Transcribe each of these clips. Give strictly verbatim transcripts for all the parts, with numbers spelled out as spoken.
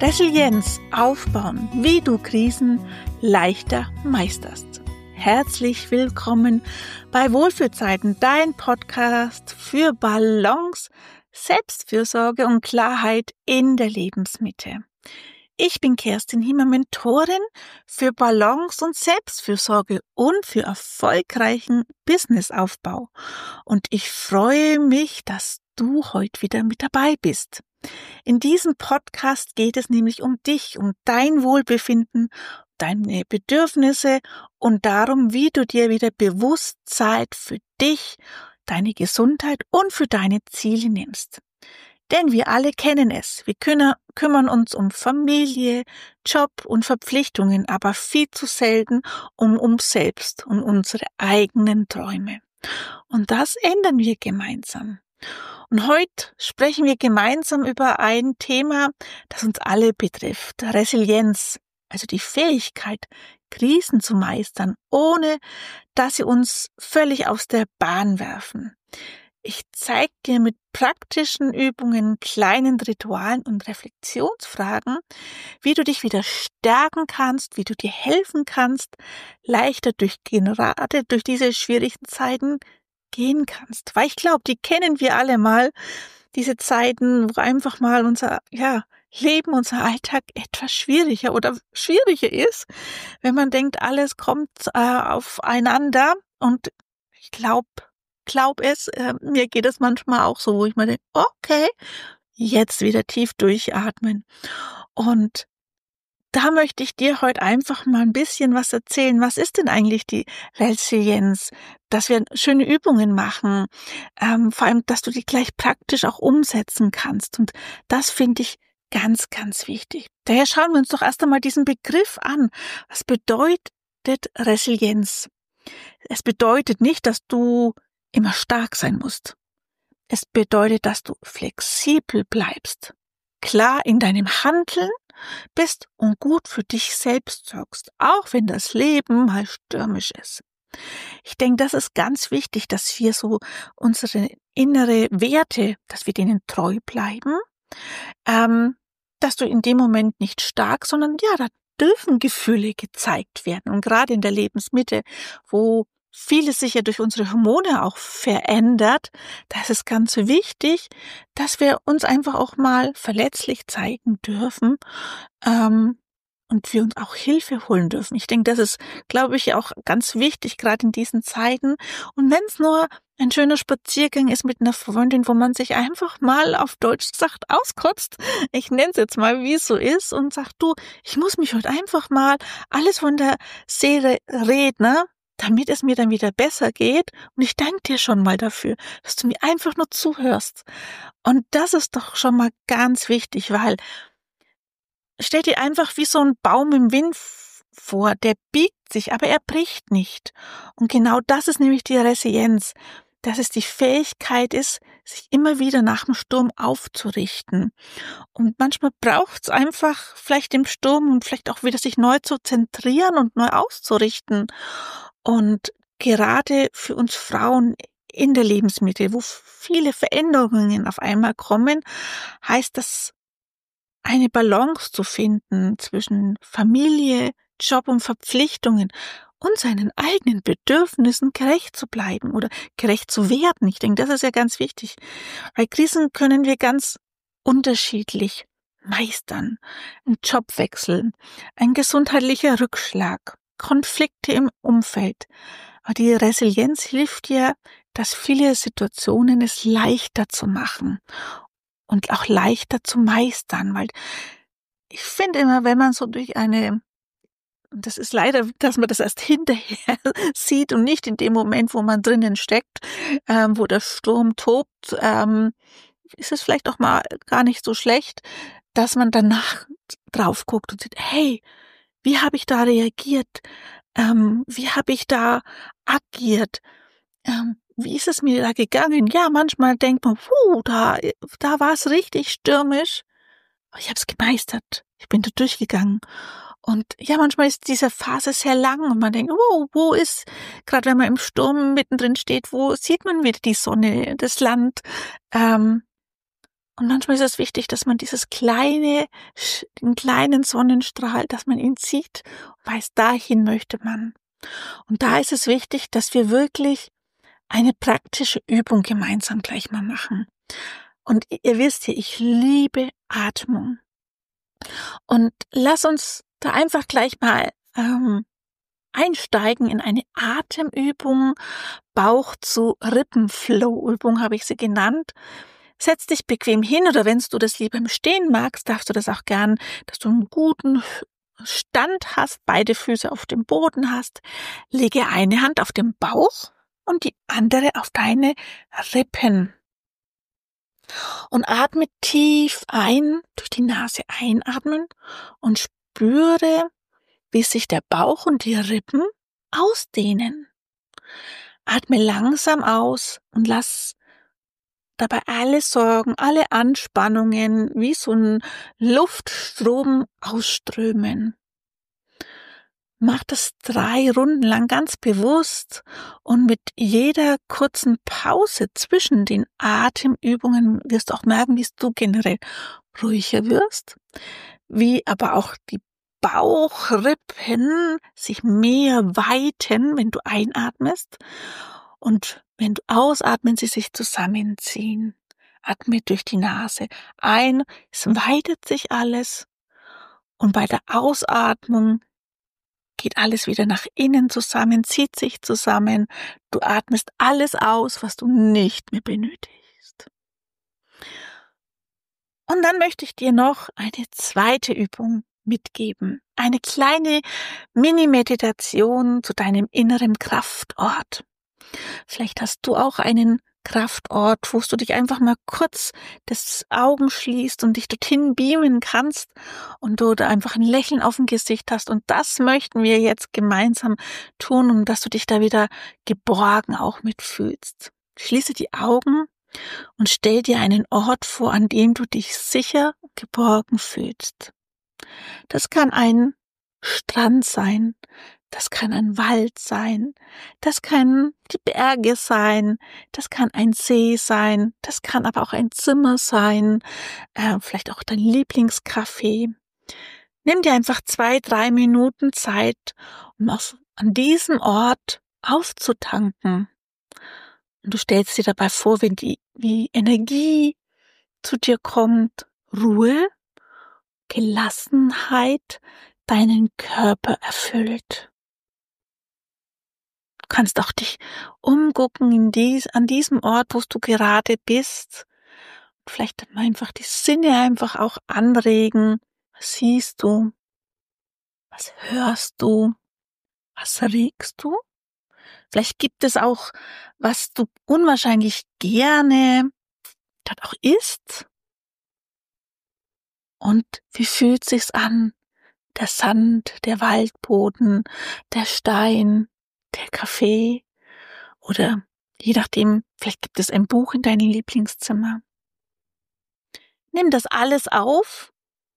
Resilienz aufbauen, wie du Krisen leichter meisterst. Herzlich willkommen bei Wohlfühlzeiten, dein Podcast für Balance, Selbstfürsorge und Klarheit in der Lebensmitte. Ich bin Kerstin Hiemer, Mentorin für Balance und Selbstfürsorge und für erfolgreichen Businessaufbau. Und ich freue mich, dass du heute wieder mit dabei bist. In diesem Podcast geht es nämlich um dich, um dein Wohlbefinden, deine Bedürfnisse und darum, wie du dir wieder bewusst Zeit für dich, deine Gesundheit und für deine Ziele nimmst. Denn wir alle kennen es. Wir können, kümmern uns um Familie, Job und Verpflichtungen, aber viel zu selten um uns selbst und unsere eigenen Träume. Und das ändern wir gemeinsam. Und heute sprechen wir gemeinsam über ein Thema, das uns alle betrifft. Resilienz, also die Fähigkeit, Krisen zu meistern, ohne dass sie uns völlig aus der Bahn werfen. Ich zeige dir mit praktischen Übungen, kleinen Ritualen und Reflexionsfragen, wie du dich wieder stärken kannst, wie du dir helfen kannst, leichter durch gerade durch diese schwierigen Zeiten gehen kannst. Weil ich glaube, die kennen wir alle mal, diese Zeiten, wo einfach mal unser ja, Leben, unser Alltag etwas schwieriger oder schwieriger ist, wenn man denkt, alles kommt äh, aufeinander. Und ich glaube, glaub es, äh, mir geht es manchmal auch so, wo ich mir denke, okay, jetzt wieder tief durchatmen. Und da möchte ich dir heute einfach mal ein bisschen was erzählen. Was ist denn eigentlich die Resilienz? Dass wir schöne Übungen machen, ähm, vor allem, dass du die gleich praktisch auch umsetzen kannst. Und das finde ich ganz, ganz wichtig. Daher schauen wir uns doch erst einmal diesen Begriff an. Was bedeutet Resilienz? Es bedeutet nicht, dass du immer stark sein musst. Es bedeutet, dass du flexibel bleibst, klar in deinem Handeln bist und gut für dich selbst sorgst, auch wenn das Leben mal stürmisch ist. Ich denke, das ist ganz wichtig, dass wir so unsere innere Werte, dass wir denen treu bleiben, ähm, dass du in dem Moment nicht stark, sondern ja, da dürfen Gefühle gezeigt werden. Und gerade in der Lebensmitte, wo vieles sich ja durch unsere Hormone auch verändert, da ist es ganz wichtig, dass wir uns einfach auch mal verletzlich zeigen dürfen ähm, und wir uns auch Hilfe holen dürfen. Ich denke, das ist, glaube ich, auch ganz wichtig, gerade in diesen Zeiten. Und wenn es nur ein schöner Spaziergang ist mit einer Freundin, wo man sich einfach mal auf Deutsch sagt, auskotzt, ich nenne es jetzt mal, wie es so ist, und sagt, du, ich muss mich heute einfach mal alles von der Seele reden, ne? Damit es mir dann wieder besser geht. Und ich danke dir schon mal dafür, dass du mir einfach nur zuhörst. Und das ist doch schon mal ganz wichtig, weil stell dir einfach wie so ein Baum im Wind vor, der biegt sich, aber er bricht nicht. Und genau das ist nämlich die Resilienz, dass es die Fähigkeit ist, sich immer wieder nach dem Sturm aufzurichten. Und manchmal braucht es einfach vielleicht im Sturm und vielleicht auch wieder sich neu zu zentrieren und neu auszurichten. Und gerade für uns Frauen in der Lebensmitte, wo viele Veränderungen auf einmal kommen, heißt das, eine Balance zu finden zwischen Familie, Job und Verpflichtungen und seinen eigenen Bedürfnissen gerecht zu bleiben oder gerecht zu werden. Ich denke, das ist ja ganz wichtig. Bei Krisen können wir ganz unterschiedlich meistern. Ein Jobwechsel, ein gesundheitlicher Rückschlag, Konflikte im Umfeld. Aber die Resilienz hilft dir, dass viele Situationen es leichter zu machen und auch leichter zu meistern, weil ich finde immer, wenn man so durch eine, und das ist leider, dass man das erst hinterher sieht und nicht in dem Moment, wo man drinnen steckt, ähm, wo der Sturm tobt, ähm, ist es vielleicht auch mal gar nicht so schlecht, dass man danach drauf guckt und sieht, hey, wie habe ich da reagiert? Ähm, wie habe ich da agiert? Ähm, wie ist es mir da gegangen? Ja, manchmal denkt man, puh, da, da war es richtig stürmisch. Aber ich habe es gemeistert. Ich bin da durchgegangen. Und ja, manchmal ist diese Phase sehr lang und man denkt, oh, wo ist, gerade wenn man im Sturm mittendrin steht, wo sieht man wieder die Sonne, das Land? Ähm, Und manchmal ist es wichtig, dass man dieses kleine, den kleinen Sonnenstrahl, dass man ihn sieht, weiß, dahin möchte man. Und da ist es wichtig, dass wir wirklich eine praktische Übung gemeinsam gleich mal machen. Und ihr wisst ja, ich liebe Atmung. Und lass uns da einfach gleich mal ähm, einsteigen in eine Atemübung, Bauch zu Rippenflow-Übung habe ich sie genannt. Setz dich bequem hin oder wenn du das lieber im Stehen magst, darfst du das auch gern, dass du einen guten Stand hast, beide Füße auf dem Boden hast. Lege eine Hand auf den Bauch und die andere auf deine Rippen. Und atme tief ein, durch die Nase einatmen und spüre, wie sich der Bauch und die Rippen ausdehnen. Atme langsam aus und lass dabei alle Sorgen, alle Anspannungen wie so ein Luftstrom ausströmen. Mach das drei Runden lang ganz bewusst und mit jeder kurzen Pause zwischen den Atemübungen wirst du auch merken, wie du generell ruhiger wirst, wie aber auch die Bauchrippen sich mehr weiten, wenn du einatmest und wenn du ausatmen, sie sich zusammenziehen. Atme durch die Nase ein, es weitet sich alles und bei der Ausatmung geht alles wieder nach innen zusammen, zieht sich zusammen. Du atmest alles aus, was du nicht mehr benötigst. Und dann möchte ich dir noch eine zweite Übung mitgeben. Eine kleine Mini-Meditation zu deinem inneren Kraftort. Vielleicht hast du auch einen Kraftort, wo du dich einfach mal kurz das Augen schließt und dich dorthin beamen kannst und du da einfach ein Lächeln auf dem Gesicht hast. Und das möchten wir jetzt gemeinsam tun, um dass du dich da wieder geborgen auch mitfühlst. Schließe die Augen und stell dir einen Ort vor, an dem du dich sicher geborgen fühlst. Das kann ein Strand sein, das kann ein Wald sein, das kann die Berge sein, das kann ein See sein, das kann aber auch ein Zimmer sein, äh, vielleicht auch dein Lieblingscafé. Nimm dir einfach zwei, drei Minuten Zeit, um auf, an diesem Ort aufzutanken. Und du stellst dir dabei vor, wenn die wie Energie zu dir kommt, Ruhe, Gelassenheit deinen Körper erfüllt. Du kannst auch dich umgucken in dies, an diesem Ort, wo du gerade bist. Vielleicht einfach die Sinne einfach auch anregen. Was siehst du? Was hörst du? Was riechst du? Vielleicht gibt es auch, was du unwahrscheinlich gerne dort auch isst. Und wie fühlt sich's an? Der Sand, der Waldboden, der Stein, der Kaffee oder je nachdem, vielleicht gibt es ein Buch in deinem Lieblingszimmer. Nimm das alles auf,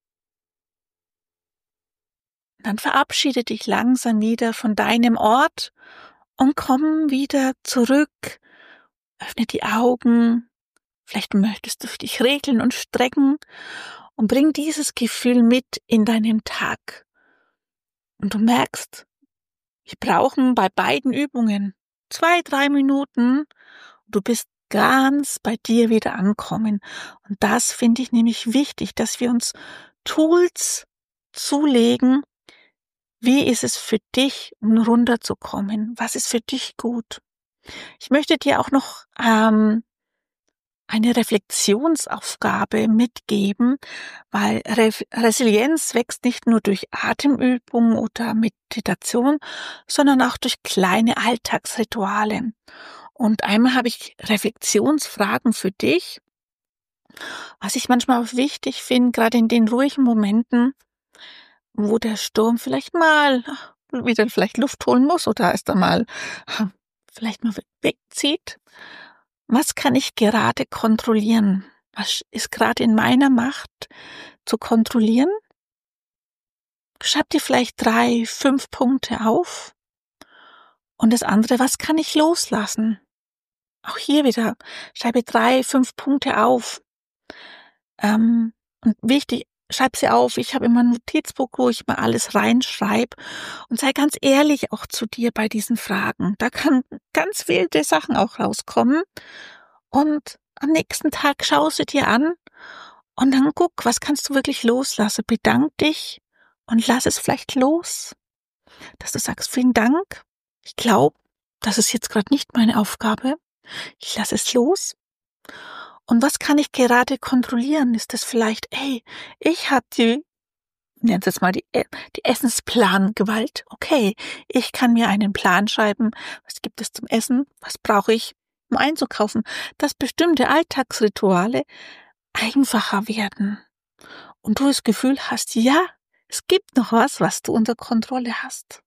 dann verabschiede dich langsam wieder von deinem Ort und komm wieder zurück. Öffne die Augen, vielleicht möchtest du dich regeln und strecken und bring dieses Gefühl mit in deinen Tag. Und du merkst, wir brauchen bei beiden Übungen zwei, drei Minuten. Du bist ganz bei dir wieder ankommen. Und das finde ich nämlich wichtig, dass wir uns Tools zulegen. Wie ist es für dich, um runterzukommen? Was ist für dich gut? Ich möchte dir auch noch ähm, eine Reflexionsaufgabe mitgeben, weil Re- Resilienz wächst nicht nur durch Atemübung oder Meditation, sondern auch durch kleine Alltagsrituale. Und einmal habe ich Reflexionsfragen für dich, was ich manchmal auch wichtig finde, gerade in den ruhigen Momenten, wo der Sturm vielleicht mal wieder vielleicht Luft holen muss oder erst einmal vielleicht mal wegzieht. Was kann ich gerade kontrollieren? Was ist gerade in meiner Macht zu kontrollieren? Schreib dir vielleicht drei, fünf Punkte auf. Und das andere, was kann ich loslassen? Auch hier wieder, schreibe drei, fünf Punkte auf. Ähm, und wichtig, schreib sie auf. Ich habe immer ein Notizbuch, wo ich mal alles reinschreibe und sei ganz ehrlich auch zu dir bei diesen Fragen. Da kann ganz wilde Sachen auch rauskommen und am nächsten Tag schau sie dir an und dann guck, was kannst du wirklich loslassen. Bedank dich und lass es vielleicht los, dass du sagst, vielen Dank. Ich glaube, das ist jetzt gerade nicht meine Aufgabe. Ich lasse es los. Und was kann ich gerade kontrollieren? Ist das vielleicht, ey, ich habe die, nennen Sie es mal die, die Essensplangewalt. Okay, ich kann mir einen Plan schreiben. Was gibt es zum Essen? Was brauche ich, um einzukaufen? Dass bestimmte Alltagsrituale einfacher werden. Und du das Gefühl hast, ja, es gibt noch was, was du unter Kontrolle hast.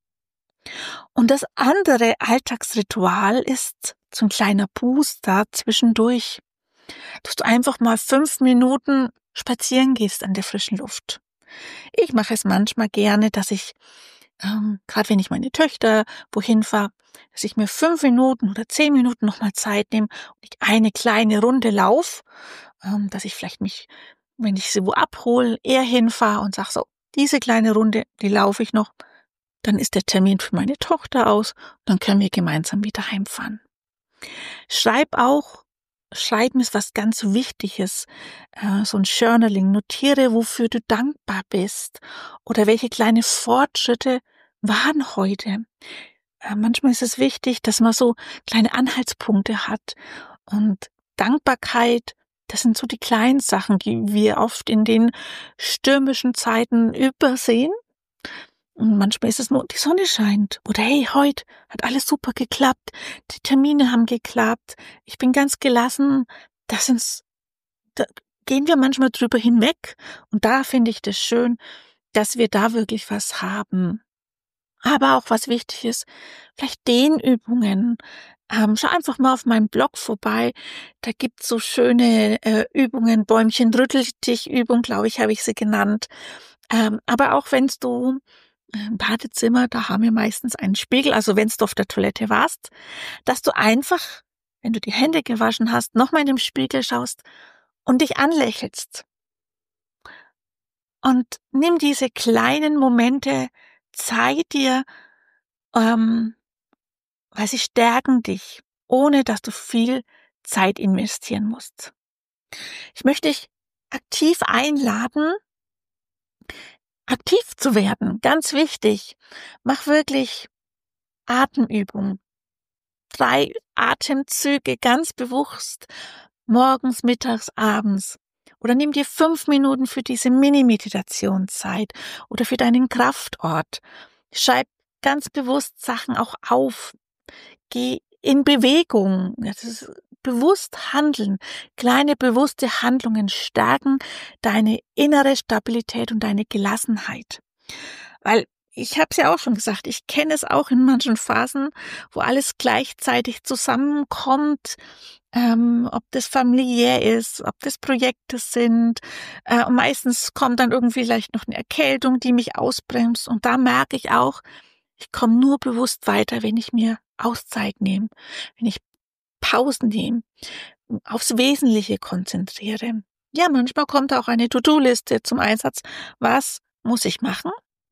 Und das andere Alltagsritual ist so ein kleiner Booster zwischendurch, dass du einfach mal fünf Minuten spazieren gehst an der frischen Luft. Ich mache es manchmal gerne, dass ich, ähm, gerade wenn ich meine Töchter wohin fahre, dass ich mir fünf Minuten oder zehn Minuten nochmal Zeit nehme und ich eine kleine Runde laufe, ähm, dass ich vielleicht mich, wenn ich sie wo abhole, eher hinfahre und sage so, diese kleine Runde, die laufe ich noch. Dann ist der Termin für meine Tochter aus und dann können wir gemeinsam wieder heimfahren. Schreib auch, Schreiben ist was ganz Wichtiges, äh, so ein Journaling. Notiere, wofür du dankbar bist oder welche kleine Fortschritte waren heute. Äh, manchmal ist es wichtig, dass man so kleine Anhaltspunkte hat und Dankbarkeit, das sind so die kleinen Sachen, die wir oft in den stürmischen Zeiten übersehen. Und manchmal ist es nur, die Sonne scheint. Oder hey, heute hat alles super geklappt. Die Termine haben geklappt. Ich bin ganz gelassen. Das sind, da gehen wir manchmal drüber hinweg. Und da finde ich das schön, dass wir da wirklich was haben. Aber auch was wichtig ist, vielleicht Dehnübungen. Ähm, schau einfach mal auf meinem Blog vorbei. Da gibt's so schöne äh, Übungen. Bäumchen-Rütteltisch-Übung, glaube ich, habe ich sie genannt. Ähm, aber auch wenn du im Badezimmer, da haben wir meistens einen Spiegel, also wenn du auf der Toilette warst, dass du einfach, wenn du die Hände gewaschen hast, nochmal in den Spiegel schaust und dich anlächelst. Und nimm diese kleinen Momente Zeit dir, ähm, weil sie stärken dich, ohne dass du viel Zeit investieren musst. Ich möchte dich aktiv einladen, aktiv zu werden, ganz wichtig. Mach wirklich Atemübungen. Drei Atemzüge ganz bewusst, morgens, mittags, abends. Oder nimm dir fünf Minuten für diese Mini-Meditationszeit oder für deinen Kraftort. Schreib ganz bewusst Sachen auch auf. Geh in Bewegung. Das ist bewusst handeln. Kleine bewusste Handlungen stärken deine innere Stabilität und deine Gelassenheit. Weil ich habe es ja auch schon gesagt, ich kenne es auch in manchen Phasen, wo alles gleichzeitig zusammenkommt, ähm, ob das familiär ist, ob das Projekte sind. Äh, und meistens kommt dann irgendwie vielleicht noch eine Erkältung, die mich ausbremst. Und da merke ich auch, ich komme nur bewusst weiter, wenn ich mir Auszeit nehme, wenn ich Pausen nehme, aufs Wesentliche konzentriere. Ja, manchmal kommt auch eine To-Do-Liste zum Einsatz. Was muss ich machen?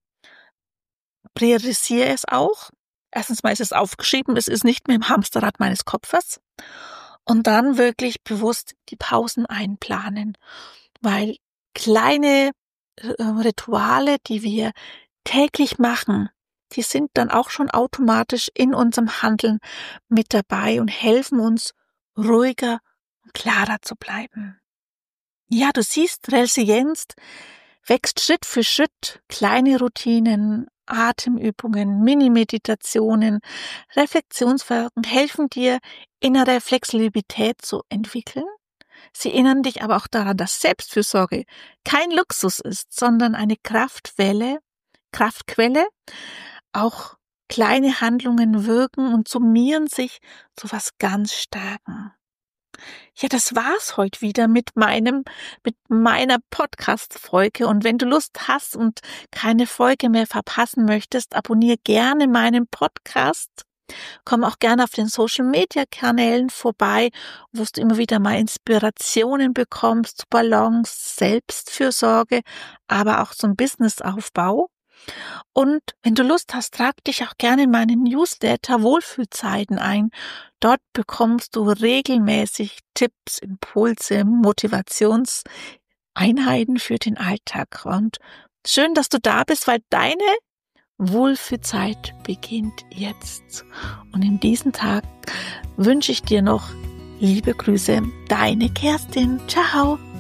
Priorisiere es auch. Erstens mal ist es aufgeschrieben, es ist nicht mehr im Hamsterrad meines Kopfes. Und dann wirklich bewusst die Pausen einplanen. Weil kleine äh, Rituale, die wir täglich machen, die sind dann auch schon automatisch in unserem Handeln mit dabei und helfen uns, ruhiger und klarer zu bleiben. Ja, du siehst, Resilienz wächst Schritt für Schritt. Kleine Routinen, Atemübungen, Mini-Meditationen, Reflexionsverhalten helfen dir, innere Flexibilität zu entwickeln. Sie erinnern dich aber auch daran, dass Selbstfürsorge kein Luxus ist, sondern eine Kraftwelle, Kraftquelle. Auch kleine Handlungen wirken und summieren sich zu was ganz Starkem. Ja, das war's heute wieder mit meinem, mit meiner Podcast-Folge. Und wenn du Lust hast und keine Folge mehr verpassen möchtest, abonniere gerne meinen Podcast. Komm auch gerne auf den Social-Media-Kanälen vorbei, wo du immer wieder mal Inspirationen bekommst zu Balance, Selbstfürsorge, aber auch zum Businessaufbau. Und wenn du Lust hast, trag dich auch gerne in meinen Newsletter Wohlfühlzeiten ein. Dort bekommst du regelmäßig Tipps, Impulse, Motivationseinheiten für den Alltag. Und schön, dass du da bist, weil deine Wohlfühlzeit beginnt jetzt. Und in diesem Tag wünsche ich dir noch liebe Grüße, deine Kerstin. Ciao!